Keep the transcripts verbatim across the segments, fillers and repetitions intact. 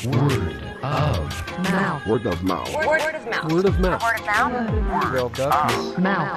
Word of mouth. Word of mouth. Word, word of mouth. Word of mouth. Word of mouth. Word of mouth.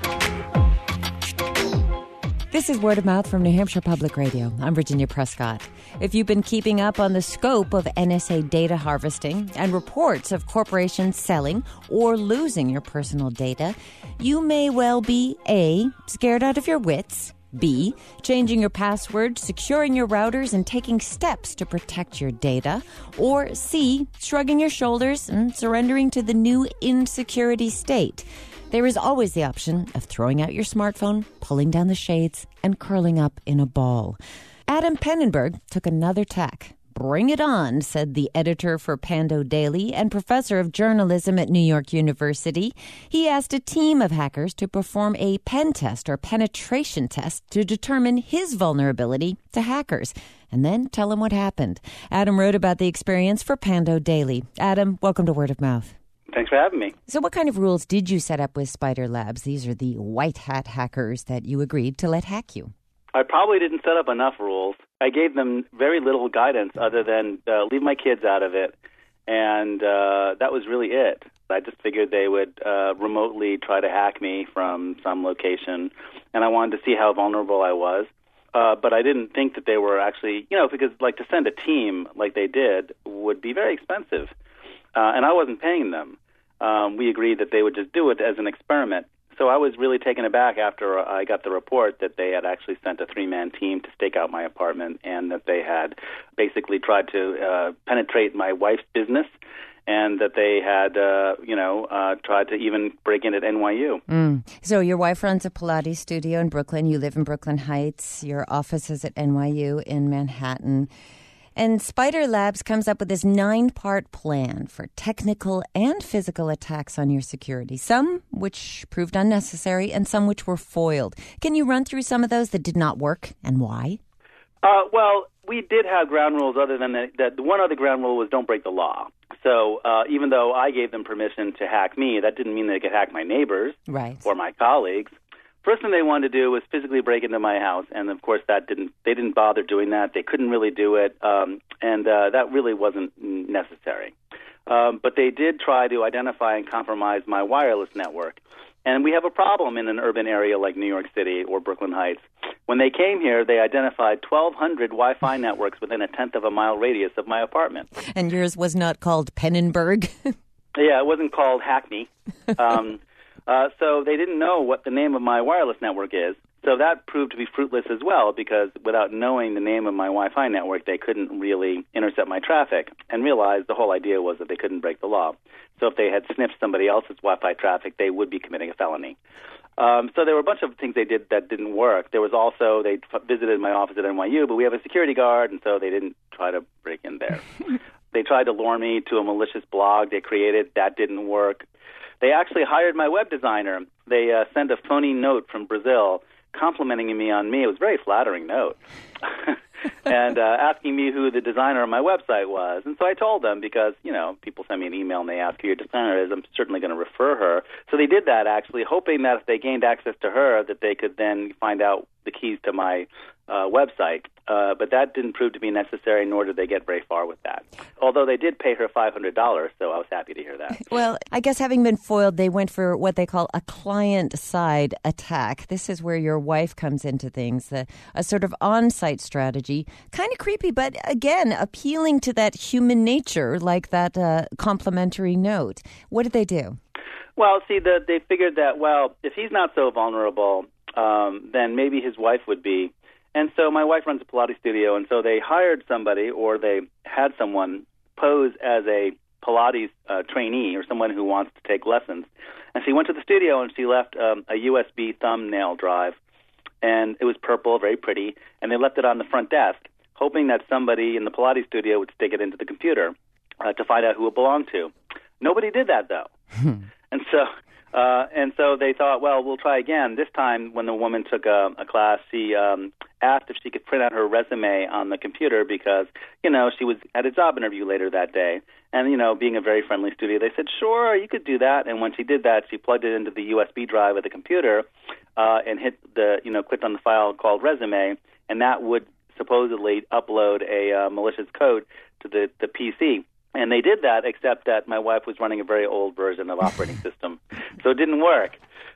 This is Word of Mouth from New Hampshire Public Radio. I'm Virginia Prescott. If you've been keeping up on the scope of N S A data harvesting and reports of corporations selling or losing your personal data, you may well be A, scared out of your wits, B, changing your password, securing your routers, and taking steps to protect your data, or C, shrugging your shoulders and surrendering to the new insecurity state. There is always the option of throwing out your smartphone, pulling down the shades, and curling up in a ball. Adam Pennenberg took another tack. Bring it on, said the editor for Pando Daily and professor of journalism at New York University. He asked a team of hackers to perform a pen test or penetration test to determine his vulnerability to hackers, and then tell him what happened. Adam wrote about the experience for Pando Daily. Adam, welcome to Word of Mouth. Thanks for having me. So what kind of rules did you set up with Spider Labs? These are the white hat hackers that you agreed to let hack you. I probably didn't set up enough rules. I gave them very little guidance other than uh, leave my kids out of it, and uh, that was really it. I just figured they would uh, remotely try to hack me from some location, and I wanted to see how vulnerable I was. Uh, but I didn't think that they were actually, you know, because like to send a team like they did would be very expensive, uh, and I wasn't paying them. Um, we agreed that they would just do it as an experiment. So I was really taken aback after I got the report that they had actually sent a three-man team to stake out my apartment and that they had basically tried to uh, penetrate my wife's business and that they had, uh, you know, uh, tried to even break in at N Y U. Mm. So your wife runs a Pilates studio in Brooklyn. You live in Brooklyn Heights. Your office is at N Y U in Manhattan. And Spider Labs comes up with this nine-part plan for technical and physical attacks on your security, some which proved unnecessary and some which were foiled. Can you run through some of those that did not work and why? Uh, well, we did have ground rules other than that. that the one other ground rule was don't break the law. So uh, even though I gave them permission to hack me, that didn't mean they could hack my neighbors right. or my colleagues. First thing they wanted to do was physically break into my house, and of course that didn't. They didn't bother doing that. They couldn't really do it, um, and uh, that really wasn't necessary. Um, but they did try to identify and compromise my wireless network, and we have a problem in an urban area like New York City or Brooklyn Heights. When they came here, they identified twelve hundred Wi-Fi networks within a tenth of a mile radius of my apartment. And yours was not called Pennenberg? Yeah, it wasn't called Hackney. Um, Uh, so they didn't know what the name of my wireless network is. So that proved to be fruitless as well because without knowing the name of my Wi-Fi network, they couldn't really intercept my traffic and realized the whole idea was that they couldn't break the law. So if they had sniffed somebody else's Wi-Fi traffic, they would be committing a felony. Um, so there were a bunch of things they did that didn't work. There was also, they f- visited my office at N Y U, but we have a security guard, and so they didn't try to break in there. They tried to lure me to a malicious blog they created. That didn't work. They actually hired my web designer. They uh, sent a phony note from Brazil complimenting me on me. It was a very flattering note. and uh, asking me who the designer of my website was. And so I told them because, you know, people send me an email and they ask who your designer is. I'm certainly going to refer her. So they did that, actually, hoping that if they gained access to her, that they could then find out the keys to my uh, website. Uh, but that didn't prove to be necessary, nor did they get very far with that. Although they did pay her five hundred dollars, so I was happy to hear that. Well, I guess having been foiled, they went for what they call a client-side attack. This is where your wife comes into things, a, a sort of on-site strategy. Kind of creepy, but again, appealing to that human nature, like that uh, complimentary note. What did they do? Well, see, the, they figured that, well, if he's not so vulnerable, um, then maybe his wife would be. And so my wife runs a Pilates studio, and so they hired somebody, or they had someone pose as a Pilates uh, trainee or someone who wants to take lessons. And she went to the studio, and she left um, a U S B thumbnail drive, and it was purple, very pretty, and they left it on the front desk, hoping that somebody in the Pilates studio would stick it into the computer uh, to find out who it belonged to. Nobody did that, though. and so... Uh, and so they thought, well, we'll try again. This time, when the woman took a, a class, she um, asked if she could print out her resume on the computer because, you know, she was at a job interview later that day. And, you know, being a very friendly studio, they said, sure, you could do that. And when she did that, she plugged it into the U S B drive of the computer uh, and hit the, you know, clicked on the file called resume, and that would supposedly upload a uh, malicious code to the, the P C. And they did that, except that my wife was running a very old version of operating system. So it didn't work.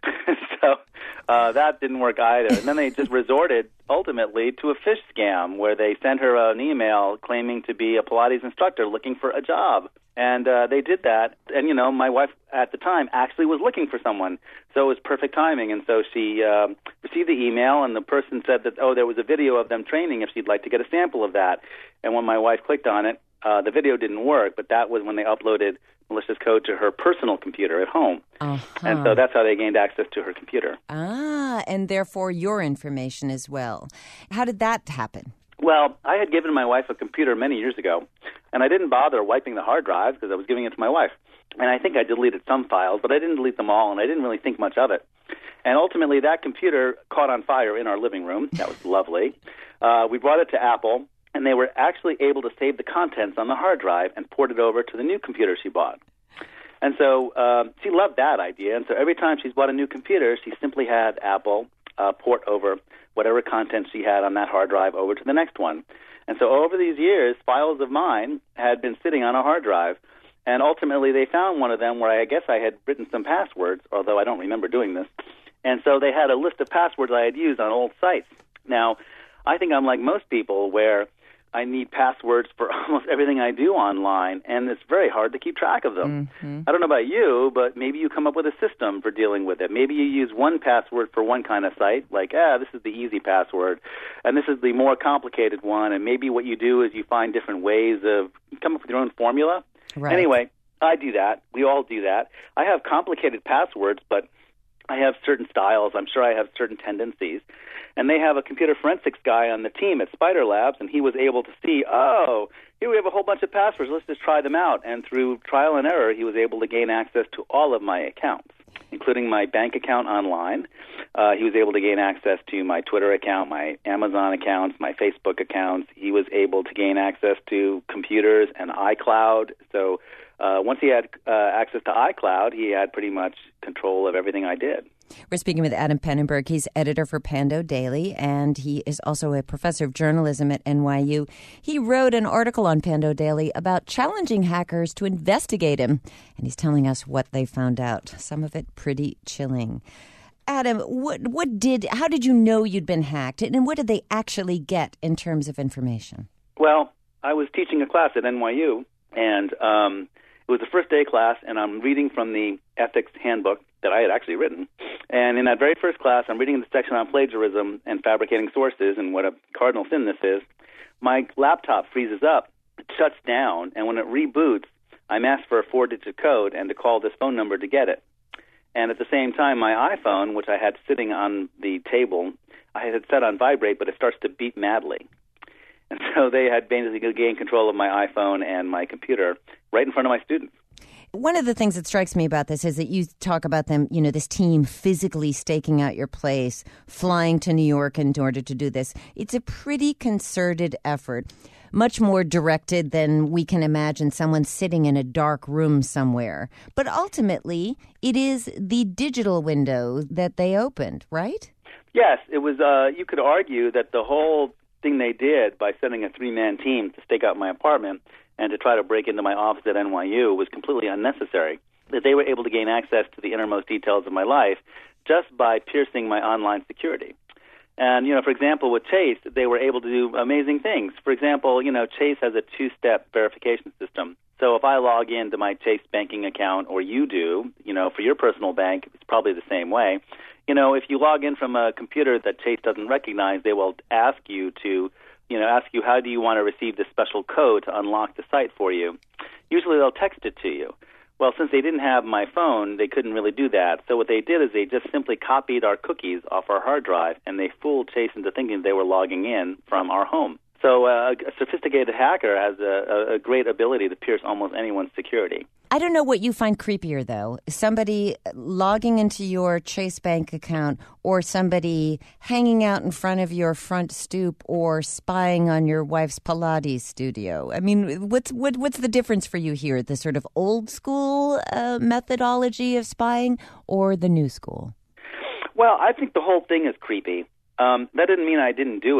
so uh, that didn't work either. And then they just resorted, ultimately, to a fish scam where they sent her an email claiming to be a Pilates instructor looking for a job. And uh, they did that. And, you know, my wife at the time actually was looking for someone. So it was perfect timing. And so she uh, received the email, and the person said that, oh, there was a video of them training if she'd like to get a sample of that. And when my wife clicked on it, uh, the video didn't work, but that was when they uploaded malicious code to her personal computer at home. Uh-huh. And so that's how they gained access to her computer. Ah, and therefore your information as well. How did that happen? Well, I had given my wife a computer many years ago, and I didn't bother wiping the hard drive because I was giving it to my wife. And I think I deleted some files, but I didn't delete them all, and I didn't really think much of it. And ultimately, that computer caught on fire in our living room. That was lovely. Uh, we brought it to Apple, and they were actually able to save the contents on the hard drive and port it over to the new computer she bought. And so uh, she loved that idea, and so every time she's bought a new computer, she simply had Apple uh, port over whatever content she had on that hard drive over to the next one. And so over these years, files of mine had been sitting on a hard drive, and ultimately they found one of them where I guess I had written some passwords, although I don't remember doing this. And so they had a list of passwords I had used on old sites. Now, I think I'm like most people where I need passwords for almost everything I do online, and it's very hard to keep track of them. Mm-hmm. I don't know about you, but maybe you come up with a system for dealing with it. Maybe you use one password for one kind of site, like, ah, this is the easy password, and this is the more complicated one, and maybe what you do is you find different ways of come up with your own formula. Right. Anyway, I do that. We all do that. I have complicated passwords, but I have certain styles. I'm sure I have certain tendencies. And they have a computer forensics guy on the team at Spider Labs, and he was able to see, oh, here we have a whole bunch of passwords. Let's just try them out. And through trial and error, he was able to gain access to all of my accounts, including my bank account online. Uh, he was able to gain access to my Twitter account, my Amazon accounts, my Facebook accounts. He was able to gain access to computers and iCloud. So uh, once he had uh, access to iCloud, he had pretty much control of everything I did. We're speaking with Adam Pennenberg. He's editor for Pando Daily, and he is also a professor of journalism at N Y U. He wrote an article on Pando Daily about challenging hackers to investigate him, and he's telling us what they found out. Some of it pretty chilling. Adam, what what did how did you know you'd been hacked, and what did they actually get in terms of information? Well, I was teaching a class at N Y U, and um, it was the first day class, and I'm reading from the ethics handbook that I had actually written. And in that very first class, I'm reading the section on plagiarism and fabricating sources and what a cardinal sin this is. My laptop freezes up, it shuts down, and when it reboots, I'm asked for a four-digit code and to call this phone number to get it. And at the same time, my iPhone, which I had sitting on the table, I had it set on vibrate, but it starts to beep madly. And so they had basically gained control of my iPhone and my computer right in front of my students. One of the things that strikes me about this is that you talk about them, you know, this team physically staking out your place, flying to New York in order to do this. It's a pretty concerted effort, much more directed than we can imagine someone sitting in a dark room somewhere. But ultimately, it is the digital window that they opened, right? Yes, it was. Uh, you could argue that the whole thing they did by sending a three-man team to stake out my apartment and to try to break into my office at N Y U was completely unnecessary. That they were able to gain access to the innermost details of my life just by piercing my online security. And, you know, for example, with Chase, they were able to do amazing things. For example, you know, Chase has a two-step verification system. So if I log into my Chase banking account, or you do, you know, for your personal bank, it's probably the same way. You know, if you log in from a computer that Chase doesn't recognize, they will ask you to you know, ask you, how do you want to receive this special code to unlock the site for you? Usually they'll text it to you. Well, since they didn't have my phone, they couldn't really do that. So what they did is they just simply copied our cookies off our hard drive, and they fooled Chase into thinking they were logging in from our home. So uh, a sophisticated hacker has a, a great ability to pierce almost anyone's security. I don't know what you find creepier, though. Somebody logging into your Chase Bank account, or somebody hanging out in front of your front stoop, or spying on your wife's Pilates studio. I mean, what's what, what's the difference for you here? The sort of old school uh, methodology of spying, or the new school? Well, I think the whole thing is creepy. Um, that didn't mean I didn't do it.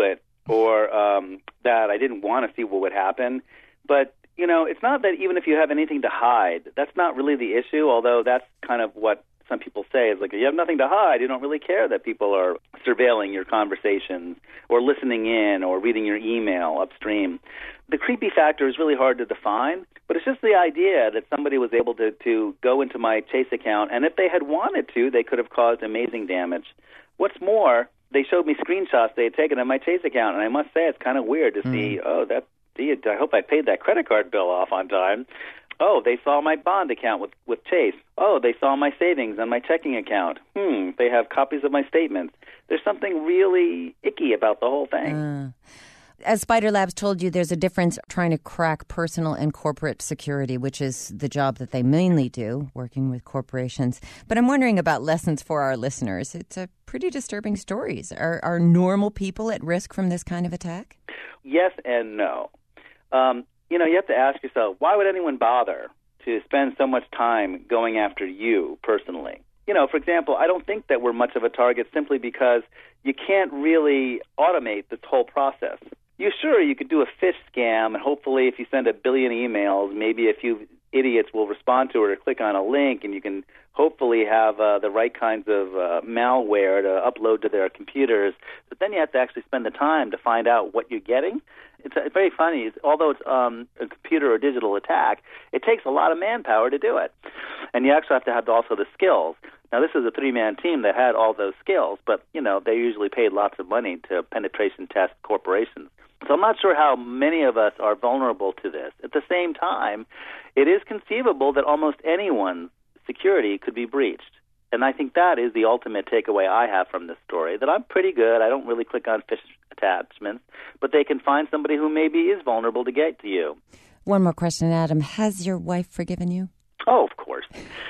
or um, that I didn't want to see what would happen. But, you know, it's not that even if you have anything to hide, that's not really the issue, although that's kind of what some people say is like, if you have nothing to hide, you don't really care that people are surveilling your conversations or listening in or reading your email upstream. The creepy factor is really hard to define, but it's just the idea that somebody was able to, to go into my Chase account, and if they had wanted to, they could have caused amazing damage. What's more, they showed me screenshots they had taken of my Chase account, and I must say it's kind of weird to mm. see, oh, that, I hope I paid that credit card bill off on time. Oh, they saw my bond account with, with Chase. Oh, they saw my savings and my checking account. Hmm, they have copies of my statements. There's something really icky about the whole thing. Uh, as Spider Labs told you, there's a difference trying to crack personal and corporate security, which is the job that they mainly do, working with corporations. But I'm wondering about lessons for our listeners. It's a pretty disturbing stories. Are, are normal people at risk from this kind of attack? Yes and no. Um You know, you have to ask yourself, why would anyone bother to spend so much time going after you personally? You know, for example, I don't think that we're much of a target simply because you can't really automate this whole process. You sure, you could do a phish scam, and hopefully if you send a billion emails, maybe a few idiots will respond to it or click on a link, and you can hopefully have uh, the right kinds of uh, malware to upload to their computers. But then you have to actually spend the time to find out what you're getting. It's, it's very funny. It's, although it's um, a computer or digital attack, it takes a lot of manpower to do it. And you actually have to have also the skills. Now, this is a three-man team that had all those skills, but, you know, they usually paid lots of money to penetration test corporations. So I'm not sure how many of us are vulnerable to this. At the same time, it is conceivable that almost anyone's security could be breached. And I think that is the ultimate takeaway I have from this story, that I'm pretty good. I don't really click on phish attachments, but they can find somebody who maybe is vulnerable to get to you. One more question, Adam. Has your wife forgiven you? Oh, of course.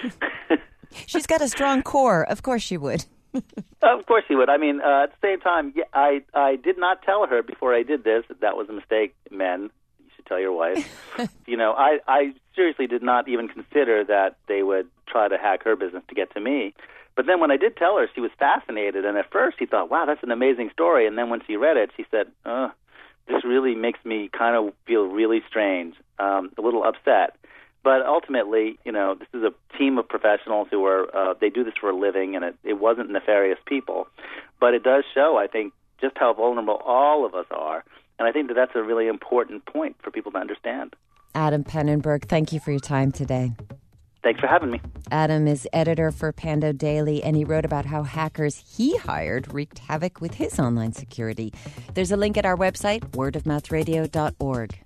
She's got a strong core. Of course she would. Of course she would. I mean, uh, at the same time, yeah, I, I did not tell her before I did this that that was a mistake, men. You should tell your wife. You know, I, I seriously did not even consider that they would try to hack her business to get to me. But then when I did tell her, she was fascinated. And at first she thought, wow, that's an amazing story. And then when she read it, she said, oh, this really makes me kind of feel really strange, um, a little upset. But ultimately, you know, this is a team of professionals who are, uh, they do this for a living, and it, it wasn't nefarious people. But it does show, I think, just how vulnerable all of us are. And I think that that's a really important point for people to understand. Adam Pannenberg, thank you for your time today. Thanks for having me. Adam is editor for Pando Daily, and he wrote about how hackers he hired wreaked havoc with his online security. There's a link at our website, word of mouth radio dot org.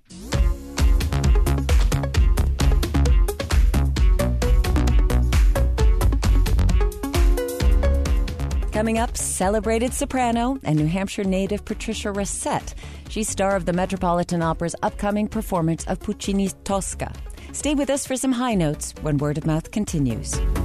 Coming up, celebrated soprano and New Hampshire native Patricia Racette. She's star of the Metropolitan Opera's upcoming performance of Puccini's Tosca. Stay with us for some high notes when Word of Mouth continues.